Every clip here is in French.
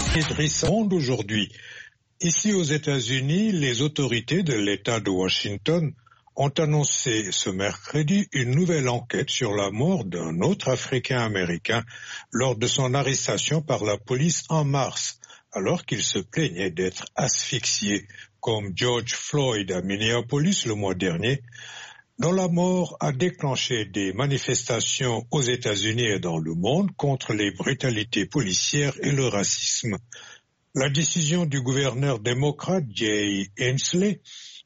Monde aujourd'hui. Ici aux États-Unis, les autorités de l'État de Washington ont annoncé ce mercredi une nouvelle enquête sur la mort d'un autre Africain-Américain lors de son arrestation par la police en mars, alors qu'il se plaignait d'être asphyxié, comme George Floyd à Minneapolis le mois dernier, dont la mort a déclenché des manifestations aux États-Unis et dans le monde contre les brutalités policières et le racisme. La décision du gouverneur démocrate Jay Inslee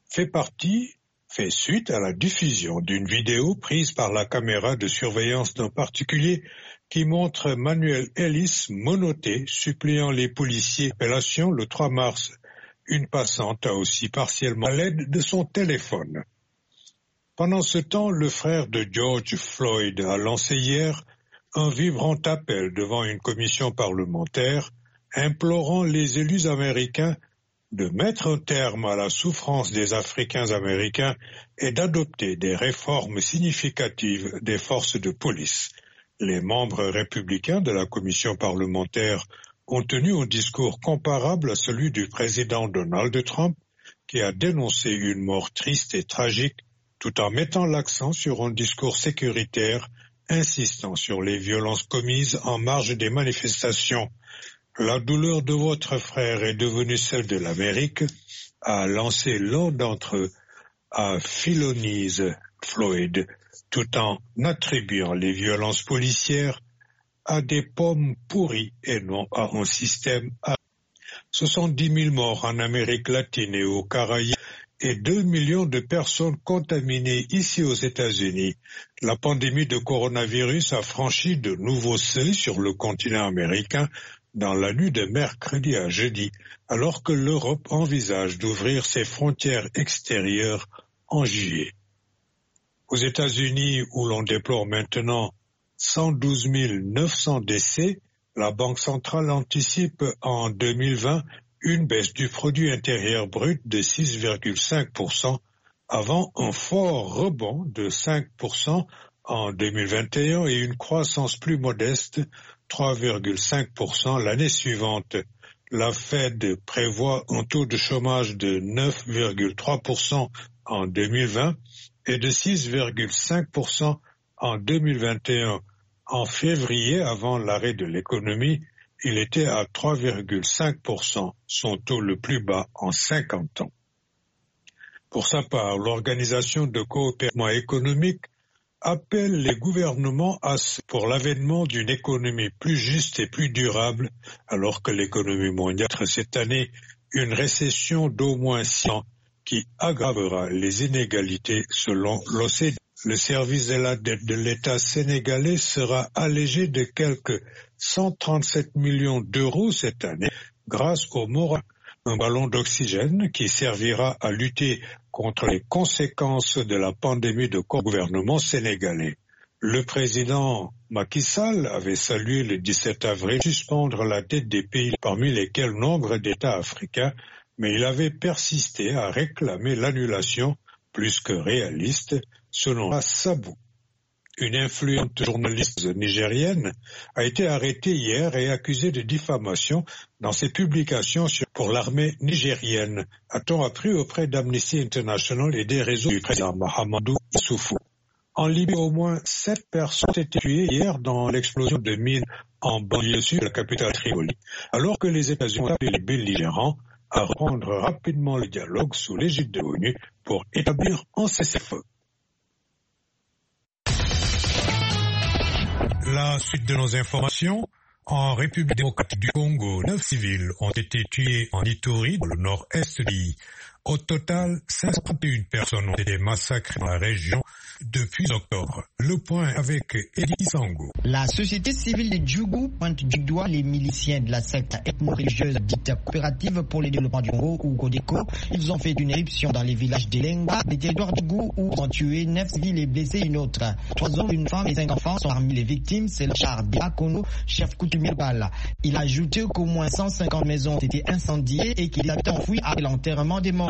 fait suite à la diffusion d'une vidéo prise par la caméra de surveillance d'un particulier qui montre Manuel Ellis menotté, suppliant les policiers d'appellation le 3 mars. Une passante a aussi partiellement à l'aide de son téléphone. Pendant ce temps, le frère de George Floyd a lancé hier un vibrant appel devant une commission parlementaire implorant les élus américains de mettre un terme à la souffrance des Africains-Américains et d'adopter des réformes significatives des forces de police. Les membres républicains de la commission parlementaire ont tenu un discours comparable à celui du président Donald Trump, qui a dénoncé une mort triste et tragique tout en mettant l'accent sur un discours sécuritaire insistant sur les violences commises en marge des manifestations. La douleur de votre frère est devenue celle de l'Amérique, a lancé l'un d'entre eux à Philonise Floyd, tout en attribuant les violences policières à des pommes pourries et non à un système. 70 000 morts en Amérique latine et aux Caraïbes et 2 millions de personnes contaminées ici aux États-Unis. La pandémie de coronavirus a franchi de nouveaux seuils sur le continent américain dans la nuit de mercredi à jeudi, alors que l'Europe envisage d'ouvrir ses frontières extérieures en juillet. Aux États-Unis, où l'on déplore maintenant 112 900 décès, la Banque centrale anticipe en 2020 une baisse du produit intérieur brut de 6,5% avant un fort rebond de 5% en 2021 et une croissance plus modeste, 3,5% l'année suivante. La Fed prévoit un taux de chômage de 9,3% en 2020 et de 6,5% en 2021. En février, avant l'arrêt de l'économie, il était à 3,5%, son taux le plus bas en 50 ans. Pour sa part, l'Organisation de coopération économique appelle les gouvernements pour l'avènement d'une économie plus juste et plus durable, alors que l'économie mondiale a cette année une récession d'au moins 6 ans qui aggravera les inégalités selon l'OCDE. Le service de la dette de l'État sénégalais sera allégé de quelques 137 millions d'euros cette année grâce au Mora, un ballon d'oxygène qui servira à lutter contre les conséquences de la pandémie de gouvernement sénégalais. Le président Macky Sall avait salué le 17 avril suspendre la dette des pays parmi lesquels nombre d'États africains, mais il avait persisté à réclamer l'annulation plus que réaliste, selon Sabou. Une influente journaliste nigérienne a été arrêtée hier et accusée de diffamation dans ses publications pour l'armée nigérienne, a-t-on appris auprès d'Amnesty International et des réseaux du président Mahamadou Issoufou. En Libye, au moins 7 personnes ont été tuées hier dans l'explosion de mines en banlieue sud de la capitale Tripoli, alors que les États-Unis ont appelé les belligérants à reprendre rapidement le dialogue sous l'égide de l'ONU pour établir un cessez-le-feu. La suite de nos informations. En République démocratique du Congo, 9 civils ont été tués en Ituri, dans le nord-est du pays. Au total, 531 personnes ont été massacrées dans la région depuis octobre. Le point avec Eddie Sango. La société civile de Djougou pointe du doigt les miliciens de la secte ethno-religieuse dite coopérative pour le développement du Congo ou Codeco. Ils ont fait une éruption dans les villages d'Elenga, des territoires du Djougou, où ils ont tué 9 civils et blessé une autre. 3 hommes, une femme et 5 enfants sont parmi les victimes. C'est le char Biakono, chef coutumier local. Il a ajouté qu'au moins 150 maisons ont été incendiées et qu'il a été enfoui après l'enterrement des morts.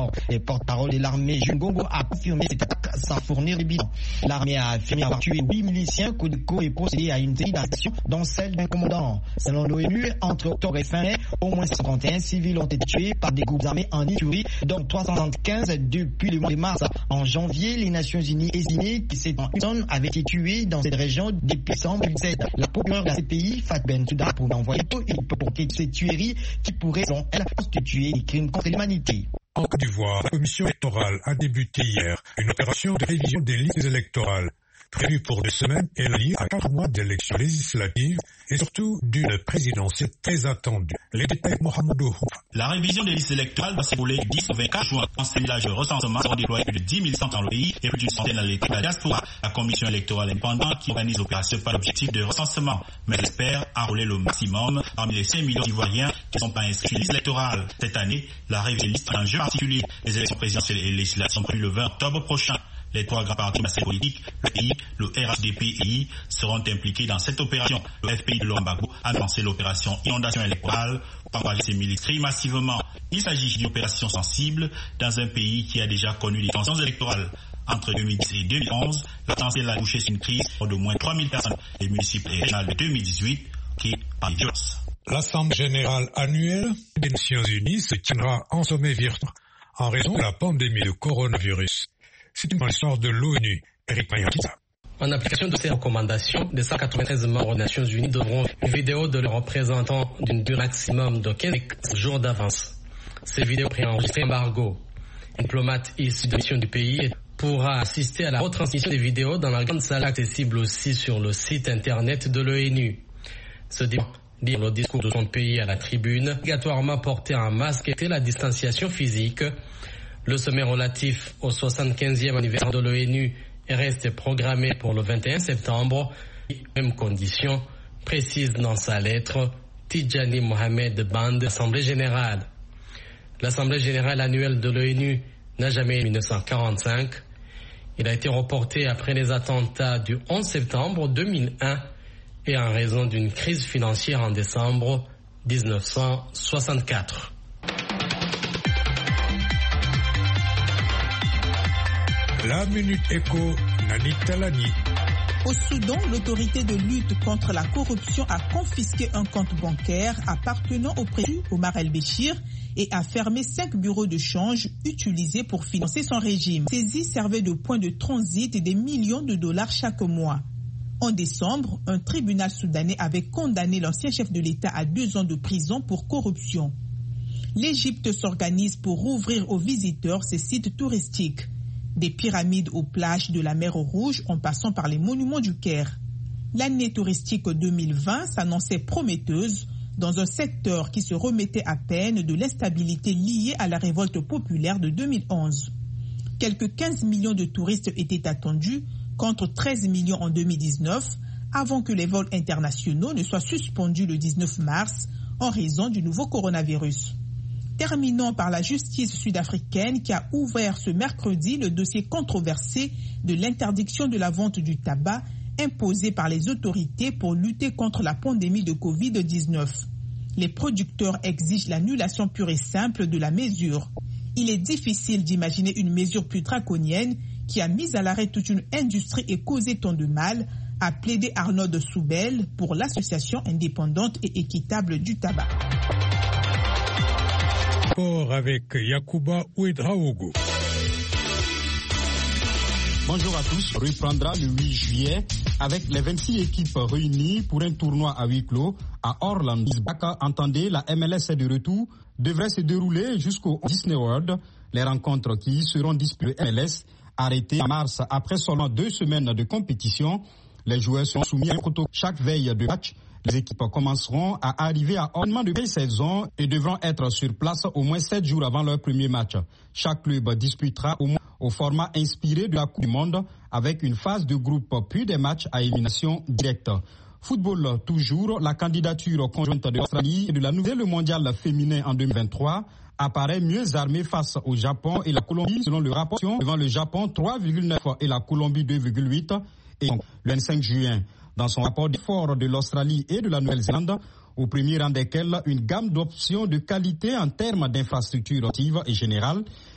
mort. Les porte-parole de l'armée Jungongo a confirmé cette attaque sans fournir de bilan. L'armée a affirmé avoir tué 8 miliciens Codeco et procédé à une série d'actions, dont celle d'un commandant. Selon l'ONU, entre octobre et fin mai, au moins 51 civils ont été tués par des groupes armés en Ituri, dont 375 depuis le mois de mars. En janvier, les Nations Unies estimé que 700 personnes avaient été tuées dans cette région depuis décembre 2007. La procureure de la CPI, Fat Bensouda, pouvait envoyer tout pour ces tueries qui pourraient, selon elle, constituer des crimes contre l'humanité. En Côte d'Ivoire, la commission électorale a débuté hier une opération de révision des listes électorales. Prévue pour 2 semaines, elle est liée à 4 mois d'élections législatives et surtout d'une présidentielle très attendue. Les détails, Mohamedou. La révision des listes électorales va se dérouler du 10 au 24 juin. En simulage de recensement seront déployés plus de 10 000 centres dans le pays et plus d'une centaine dans l'équipe de la diaspora. La commission électorale indépendante qui organise l'opération par l'objectif de recensement, mais elle espère enrôler le maximum parmi les 5 millions d'Ivoiriens qui ne sont pas inscrits sur les listes électorales. Cette année, la révision des listes est un jeu particulier. Les élections présidentielles et législatives sont prévues le 20 octobre prochain. Les 3 grands partis politiques, le PI, le RHDP-I, seront impliqués dans cette opération. Le FPI de Lombago a lancé l'opération inondation électorale pour encourager ses milices massivement. Il s'agit d'une opération sensible dans un pays qui a déjà connu des tensions électorales. Entre 2010 et 2011, la tension a touché une crise pour d'au moins 3000 personnes. Les municipales et régionales de 2018 qui par les violences. L'Assemblée générale annuelle des Nations Unies se tiendra en sommet virtuel en raison de la pandémie de coronavirus. C'est une histoire de l'ONU. Eric Mayakita. En application de ces recommandations, les 193 membres des Nations Unies devront une vidéo de leurs représentants d'une durée maximum de 15 jours d'avance. Ces vidéos préenregistrées embargo. Un diplomate issu de mission du pays pourra assister à la retransmission des vidéos dans la grande salle accessible aussi sur le site internet de l'ONU. Ce dire le discours de son pays à la tribune, obligatoirement porter un masque et la distanciation physique. Le sommet relatif au 75e anniversaire de l'ONU est resté programmé pour le 21 septembre. Même condition, précise dans sa lettre Tidjani Mohamed Band, Assemblée générale. L'Assemblée générale annuelle de l'ONU n'a jamais eu 1945. Il a été reporté après les attentats du 11 septembre 2001 et en raison d'une crise financière en décembre 1964. La Minute Éco, Nani Talani. Au Soudan, l'autorité de lutte contre la corruption a confisqué un compte bancaire appartenant au président Omar el-Béchir et a fermé 5 bureaux de change utilisés pour financer son régime. Ces servaient de point de transit et des millions de dollars chaque mois. En décembre, un tribunal soudanais avait condamné l'ancien chef de l'État à 2 ans de prison pour corruption. L'Égypte s'organise pour rouvrir aux visiteurs ses sites touristiques. Des pyramides aux plages de la mer Rouge en passant par les monuments du Caire. L'année touristique 2020 s'annonçait prometteuse dans un secteur qui se remettait à peine de l'instabilité liée à la révolte populaire de 2011. Quelques 15 millions de touristes étaient attendus contre 13 millions en 2019 avant que les vols internationaux ne soient suspendus le 19 mars en raison du nouveau coronavirus. Terminons par la justice sud-africaine qui a ouvert ce mercredi le dossier controversé de l'interdiction de la vente du tabac imposée par les autorités pour lutter contre la pandémie de Covid-19. Les producteurs exigent l'annulation pure et simple de la mesure. Il est difficile d'imaginer une mesure plus draconienne qui a mis à l'arrêt toute une industrie et causé tant de mal, a plaidé Arnaud Soubel pour l'association indépendante et équitable du tabac. Avec Yacouba Ouedraogo. Bonjour à tous. Reprendra le 8 juillet avec les 26 équipes réunies pour un tournoi à huis clos à Orlando. Entendez, la MLS est de retour, devrait se dérouler jusqu'au Disney World. Les rencontres qui seront disputées MLS arrêtées en mars après seulement 2 semaines de compétition. Les joueurs seront soumis à un protocole chaque veille de match. Les équipes commenceront à arriver à ornement de pré-saison et devront être sur place au moins 7 jours avant leur premier match. Chaque club disputera au format inspiré de la Coupe du Monde avec une phase de groupe puis des matchs à élimination directe. Football toujours, la candidature conjointe de l'Australie et de la nouvelle mondiale féminin en 2023 apparaît mieux armée face au Japon et la Colombie selon le rapport devant le Japon 3,9 et la Colombie 2,8 et le 25 juin. Dans son rapport d'effort de l'Australie et de la Nouvelle-Zélande, au premier rang desquels une gamme d'options de qualité en termes d'infrastructures actives et générales,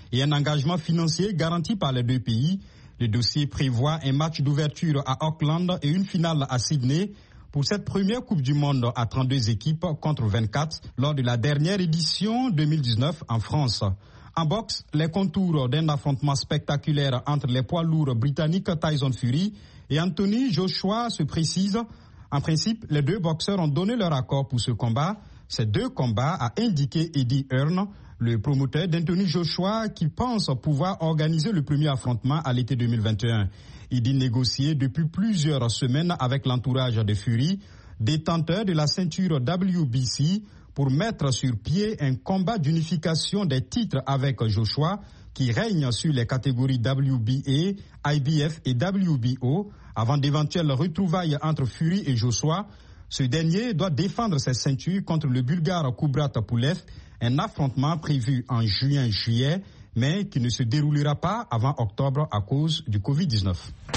et un engagement financier garanti par les deux pays. Le dossier prévoit un match d'ouverture à Auckland et une finale à Sydney pour cette première Coupe du Monde à 32 équipes contre 24 lors de la dernière édition 2019 en France. En boxe, les contours d'un affrontement spectaculaire entre les poids lourds britanniques Tyson Fury et Anthony Joshua se précisent. En principe, les deux boxeurs ont donné leur accord pour ce combat. Ces deux combats, a indiqué Eddie Hearn, le promoteur d'Anthony Joshua, qui pense pouvoir organiser le premier affrontement à l'été 2021. Il dit négocier depuis plusieurs semaines avec l'entourage de Fury, détenteur de la ceinture WBC, pour mettre sur pied un combat d'unification des titres avec Joshua, qui règne sur les catégories WBA, IBF et WBO, avant d'éventuelles retrouvailles entre Fury et Joshua. Ce dernier doit défendre ses ceintures contre le Bulgare Kubrat Pulev, un affrontement prévu en juin-juillet, mais qui ne se déroulera pas avant octobre à cause du Covid-19.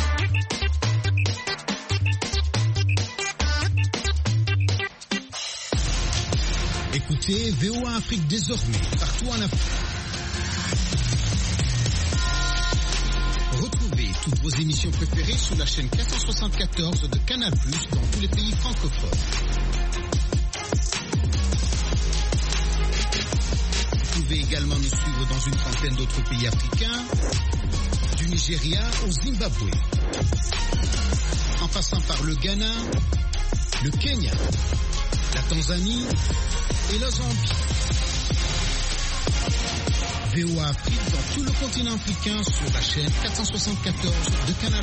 Écoutez VOA Afrique désormais, partout en Afrique. Retrouvez toutes vos émissions préférées sur la chaîne 474 de Canal+, dans tous les pays francophones. Vous pouvez également nous suivre dans une trentaine d'autres pays africains, du Nigeria au Zimbabwe, en passant par le Ghana, le Kenya, la Tanzanie et la Zambie. VOA Afrique dans tout le continent africain sur la chaîne 474 de Canal+.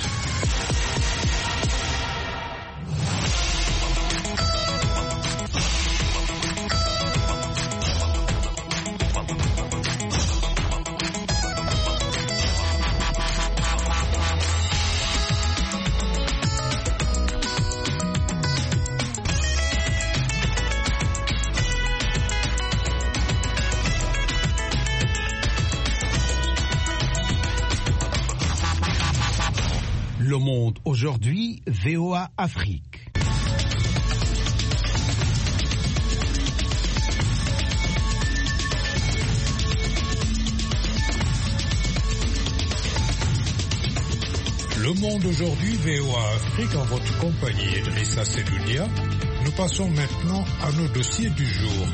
Le monde aujourd'hui, VOA Afrique. Le monde aujourd'hui, VOA Afrique, en votre compagnie, Idrissa Seloudia. Nous passons maintenant à nos dossiers du jour.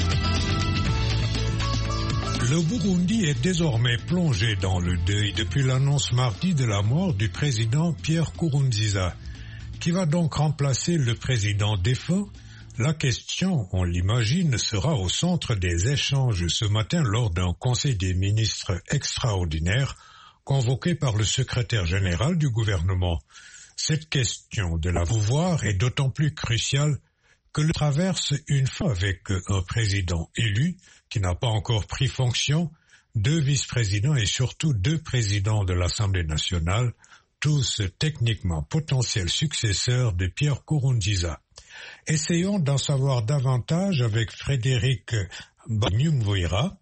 Le Burundi est désormais plongé dans le deuil depuis l'annonce mardi de la mort du président Pierre Nkurunziza, qui va donc remplacer le président défunt. La question, on l'imagine, sera au centre des échanges ce matin lors d'un conseil des ministres extraordinaire convoqué par le secrétaire général du gouvernement. Cette question de la pouvoir est d'autant plus cruciale que le traverse une fois avec un président élu qui n'a pas encore pris fonction, 2 vice-présidents et surtout 2 présidents de l'Assemblée nationale, tous techniquement potentiels successeurs de Pierre Nkurunziza. Essayons d'en savoir davantage avec Frédéric Banyumvira,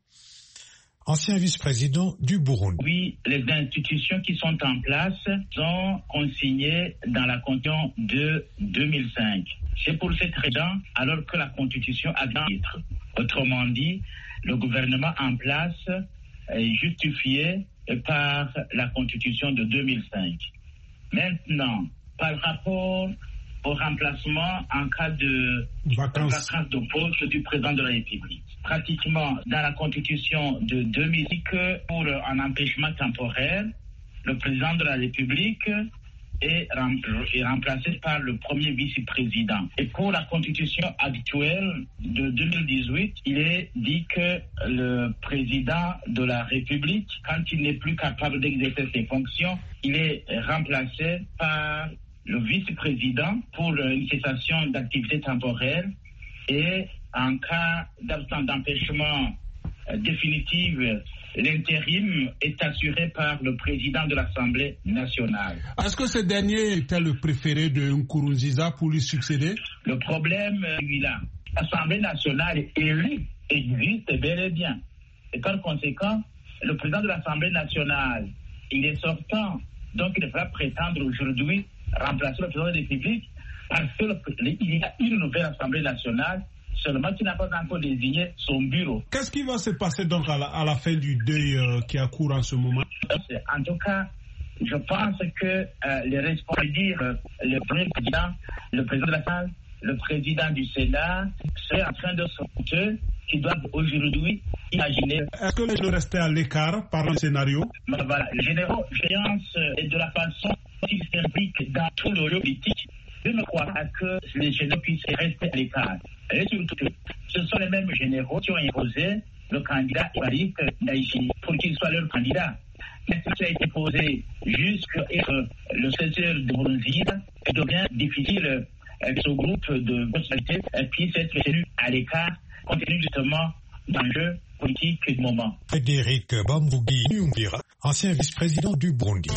ancien vice-président du Burundi. Oui, les institutions qui sont en place sont consignées dans la Constitution de 2005. C'est pour cette raison, alors que la Constitution a un titre. Autrement dit, le gouvernement en place est justifié par la Constitution de 2005. Maintenant, par rapport au remplacement en cas de vacance de poste du président de la République. Pratiquement, dans la Constitution de 2005, pour un empêchement temporaire, le président de la République est remplacé par le premier vice-président. Et pour la Constitution actuelle de 2018, il est dit que le président de la République, quand il n'est plus capable d'exercer ses fonctions, il est remplacé par le vice-président pour une cessation d'activité temporaire et en cas d'absence d'empêchement définitif, l'intérim est assuré par le président de l'Assemblée nationale. Est-ce que ce dernier était le préféré de Nkurunziza pour lui succéder? Le problème est là. L'Assemblée nationale élue existe bel et bien. Et par conséquent, le président de l'Assemblée nationale, il est sortant. Donc il devra prétendre aujourd'hui remplacer le président de la République parce qu'il y a une nouvelle Assemblée nationale seulement qu'il n'a pas encore désigné son bureau. Qu'est-ce qui va se passer donc à la fin du deuil qui a cours en ce moment? En tout cas, je pense que les responsables, le premier président, le président de la salle, le président du Sénat, c'est en train de se foutre qui doivent aujourd'hui imaginer. Est-ce que les gens restaient à l'écart par le scénario? Voilà, les généraux, et de la façon dont ils s'impliquent dans tout le jeu politique, je ne crois pas que les généraux puissent rester à l'écart. Et surtout, ce sont les mêmes généraux qui ont imposé le candidat Évariste Ndayishimiye pour qu'il soit leur candidat. Mais ce qui a été posé jusqu'à le 16h de Nkurunziza, il devient difficile que ce groupe de personnalités puisse être tenu à l'écart compte tenu justement d'enjeux politiques du moment. Frédéric Bambougi Nyungira, ancien vice-président du Burundi.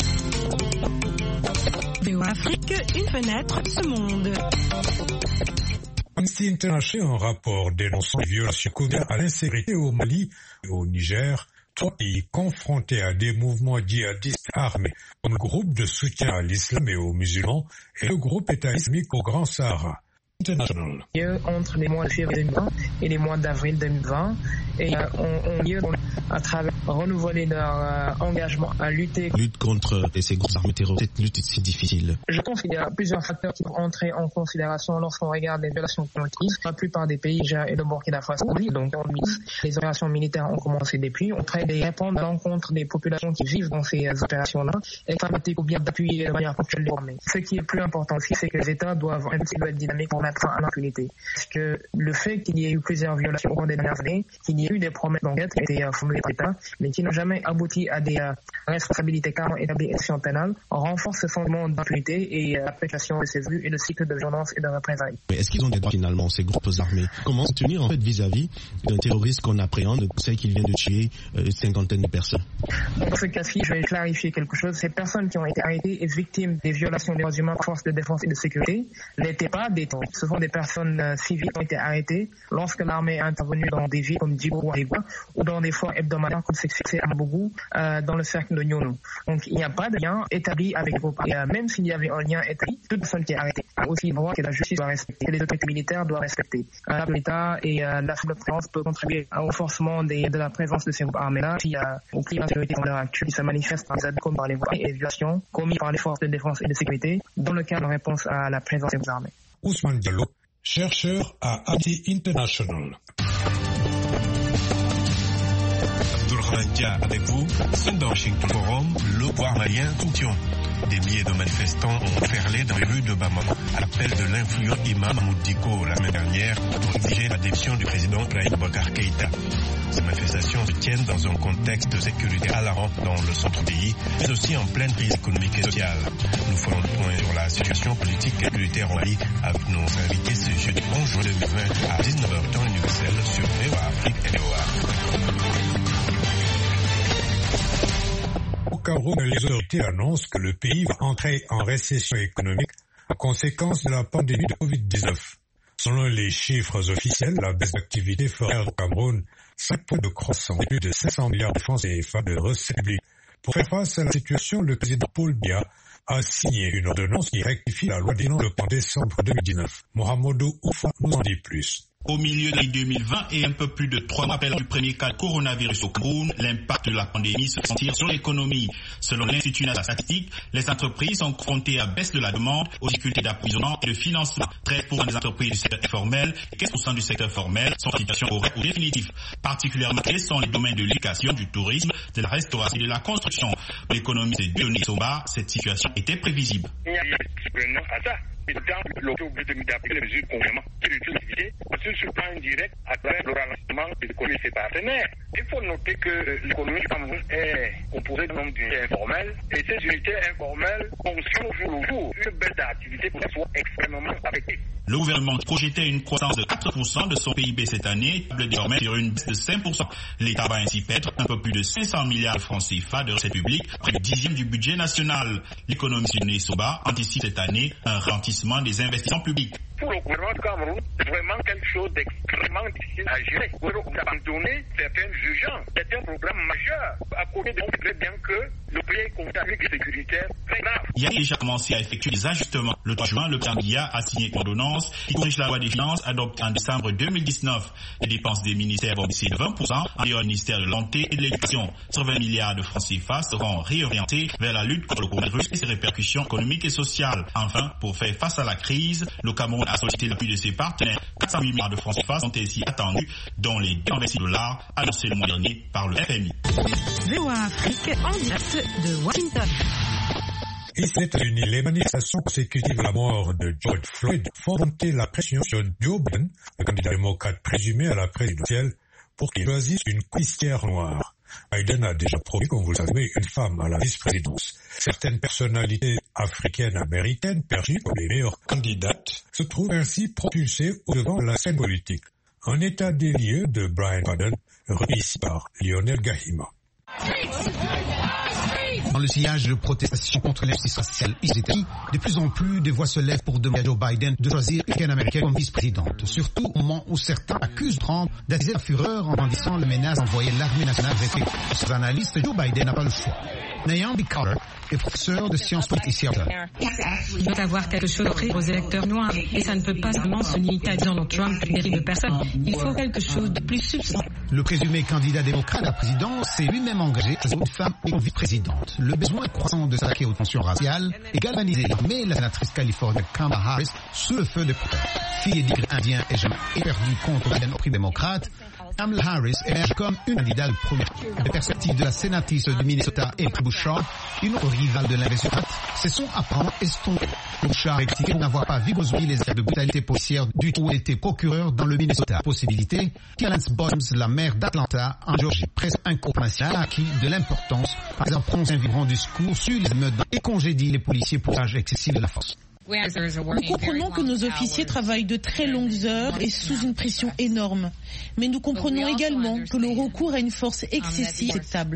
VOA Afrique, une fenêtre ce monde. Amnesty International, un rapport dénonçant les violations commises à l'insécurité au Mali et au Niger, trois pays confrontés à des mouvements djihadistes armés, comme le groupe de soutien à l'islam et aux musulmans et le groupe État islamique au Grand Sahara. International. Entre les mois de février 2020 et les mois d'avril 2020 et ont lieu à travers renouveler leur engagement à lutter contre ces groupes armés terroristes. Cette lutte est si difficile. Je pense qu'il y a plusieurs facteurs qui vont entrer en considération lorsqu'on regarde les violations commises. La plupart des pays et le Burkina Faso, donc les opérations militaires ont commencé depuis. On traite de répondre à l'encontre des populations qui vivent dans ces opérations-là et ou bien d'appuyer de manière ponctuelle les armées. Ce qui est le plus important aussi, c'est que les États doivent être dynamiques pour mettre fin à l'impunité. Parce que le fait qu'il y ait eu plusieurs violations au cours des dernières années, qu'il y ait eu des promesses d'enquête qui ont été formulées par l'État, mais qui n'ont jamais abouti à des responsabilités clairement établies et actions pénales, renforce ce sentiment d'impunité et l'application de ces vues et le cycle de violence et de représailles. Mais est-ce qu'ils ont des droits finalement, ces groupes armés? Comment se tenir en fait vis-à-vis d'un terroriste qu'on appréhende, c'est qu'il vient de tuer une cinquantaine de personnes? Dans ce cas-ci, je vais clarifier quelque chose. Ces personnes qui ont été arrêtées et victimes des violations des droits humains par forces de défense et de sécurité n'étaient pas détenues. Ce sont des personnes civiles qui ont été arrêtées lorsque l'armée est intervenue dans des villes comme Djibo ou Arigua ou dans des foires hebdomadaires comme c'est fixé à Mabougou dans le cercle de Nyono. Donc il n'y a pas de lien établi avec vos parents. Même s'il y avait un lien établi, toute personne qui est arrêtée a aussi le droit que la justice doit respecter, que les autorités militaires doivent respecter. L'État et la faible présence peut contribuer au renforcement de la présence de ces groupes armés-là qui au climat de sécurité en l'heure actuelle qui se manifeste par les abus comme par les voies et les violations commises par les forces de défense et de sécurité dans le cadre de réponse à la présence des groupes armés. Ousmane Diallo, chercheur à Amnesty International. Avec vous, dans Washington Forum, le pouvoir malien soutient. Des milliers de manifestants ont ferlé dans les rues de Bamako à l'appel de l'influent imam Mahmoud Dicko la semaine dernière pour exiger la démission du président Ibrahim Boubacar Keïta. Ces manifestations se tiennent dans un contexte de sécurité alarmant dans le centre-pays, mais aussi en pleine crise économique et sociale. Nous ferons le point sur la situation politique et militaire au Mali avec nos invités ce jeudi 11 juin 2020 à 19h temps universel sur VOA Afrique et VOA. Au Cameroun, les autorités annoncent que le pays va entrer en récession économique à conséquence de la pandémie de Covid-19. Selon les chiffres officiels, la baisse d'activité ferait au Cameroun 5 points de croissance et plus de 500 milliards de francs CFA de recettes publiques. Pour faire face à la situation, le président Paul Biya a signé une ordonnance qui rectifie la loi dénoncée en décembre 2019. Mohamedou Oufa nous en dit plus. Au milieu de l'année 2020 et un peu plus de 3 mois après du premier cas de coronavirus au Cameroun, l'impact de la pandémie se sentir sur l'économie. Selon l'Institut national statistique, les entreprises sont confrontées à baisse de la demande, aux difficultés d'approvisionnement et de financement. 13% des entreprises du secteur informel et 15% du secteur formel sont en situation horaire ou définitive. Particulièrement marqués sont les domaines de l'éducation, du tourisme, de la restauration et de la construction. Pour l'économie de Dieudonné Soba, cette situation était prévisible. Et dans le taux de mise à les mesures confinement qui réduisent l'activité, c'est sur le plan indirect à travers le ralentissement de l'économie de ses partenaires. Il faut noter que l'économie du Cameroun est composée d'un nombre d'unités informelles et ces unités informelles fonctionnent au jour le jour. Une baisse d'activité pourrait être extrêmement affectée. Le gouvernement projetait une croissance de 4% de son PIB cette année, table désormais sur une baisse de 5%. L'État va ainsi perdre un peu plus de 500 milliards de francs CFA de recettes publiques, près du 10e du budget national. L'économie de Soba anticipe cette année un ralentissement des investissements publics. Il pour le gouvernement du Cameroun, c'est vraiment quelque chose d'extrêmement difficile à gérer. Vous abandonner certaines urgences, certains programmes majeurs, à côté de très bien que le pays est confronté à sécuritaire très grave. Il a déjà commencé à effectuer des ajustements. Le 3 juin, le président Biya a signé une ordonnance qui corrige la loi des finances adoptée en décembre 2019. Les dépenses des ministères vont baisser de 20%, en dehors du ministère de l'Santé et de l'Éducation. Sur 20 milliards de francs CFA seront réorientés vers la lutte contre le coronavirus et ses répercussions économiques et sociales. Enfin, pour faire face à la crise, le Cameroun a sollicité l'appui de ses partenaires. 408 milliards de francs CFA sont ainsi attendus, dont les $226 annoncés le mois dernier par le FMI. VOA Afrique en direct de Washington. Et aux États-Unis, les manifestations consécutives à la mort de George Floyd font monter la pression sur Joe Biden, le candidat démocrate présumé à la présidentielle, pour qu'il choisisse une colistière noire. Biden a déjà promis, comme vous le savez, une femme à la vice-présidence. Certaines personnalités africaines-américaines perçues comme les meilleures candidates se trouvent ainsi propulsées au-devant de la scène politique. Un état des lieux de Brian Padden, remis ici par Lionel Gahima. Dans le sillage de protestations contre l'injustice raciale aux États-Unis, de plus en plus de voix se lèvent pour demander à Joe Biden de choisir une américaine comme vice-présidente. Surtout au moment où certains accusent Trump d'attiser la fureur en brandissant la menace d'envoyer l'armée nationale républicaine. Pour les analystes, Joe Biden n'a pas le choix. Naomi Carter est professeur de sciences politiques ici à Seattle. Il doit avoir quelque chose à offrir aux électeurs noirs et ça ne peut pas seulement se limiter à Donald Trump et de personnes. Il faut quelque chose de plus substantiel. Le présumé candidat démocrate à la présidence s'est lui-même engagé à une femme et une vice-présidente. Le besoin croissant de s'attaquer aux tensions raciales est galvanisé l'armée, la sénatrice californienne Kamala Harris, sous le feu de protestes. Fille et d'immigrés indiens et jamais éperdue contre Biden au prix démocrate, Kamala Harris émerge comme une candidate première. Les perspectives de la sénatrice du Minnesota, Amy Bouchard, une autre rivale de l'investiture, se sont apparemment estompées. Bouchard a expliqué n'avoir pas vu aujourd'hui les affaires de brutalité policière du tout était procureur dans le Minnesota. Possibilité qu'Alance Bottoms, la maire d'Atlanta, en Georgie, presse un cours national acquis de l'importance par exemple prononcer un vibrant discours sur les émeutes et congédie les policiers pour l'usage excessif de la force. Nous comprenons que nos officiers travaillent de très longues heures et sous une pression énorme. Mais nous comprenons également que le recours à une force excessive est acceptable.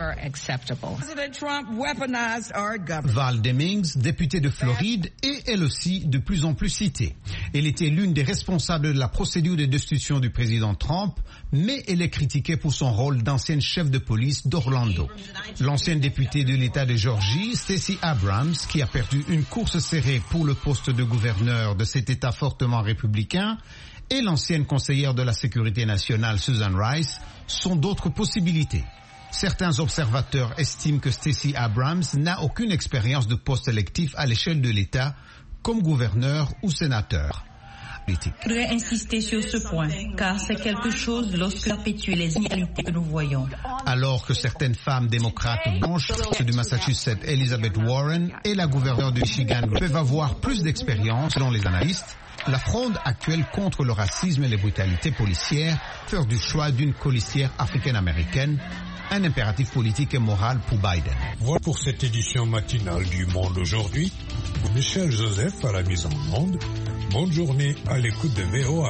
Val Demings, députée de Floride, est elle aussi de plus en plus citée. Elle était l'une des responsables de la procédure de destitution du président Trump, mais elle est critiquée pour son rôle d'ancienne chef de police d'Orlando. L'ancienne députée de l'État de Géorgie, Stacey Abrams, qui a perdu une course serrée pour le poste de gouverneur de cet État fortement républicain, et l'ancienne conseillère de la sécurité nationale Susan Rice sont d'autres possibilités. Certains observateurs estiment que Stacey Abrams n'a aucune expérience de poste électif à l'échelle de l'État comme gouverneur ou sénateur. Je voudrais insister sur ce point, car c'est quelque chose lorsque perpétuer les inégalités que nous voyons. Alors que certaines femmes démocrates blanches, ceux du Massachusetts Elizabeth Warren et la gouverneure de Michigan peuvent avoir plus d'expérience, selon les analystes, la fronde actuelle contre le racisme et les brutalités policières fait du choix d'une colistière africaine-américaine, un impératif politique et moral pour Biden. Voilà pour cette édition matinale du Monde aujourd'hui. Michel Joseph à la mise en onde. Bonne journée à l'écoute de VOA.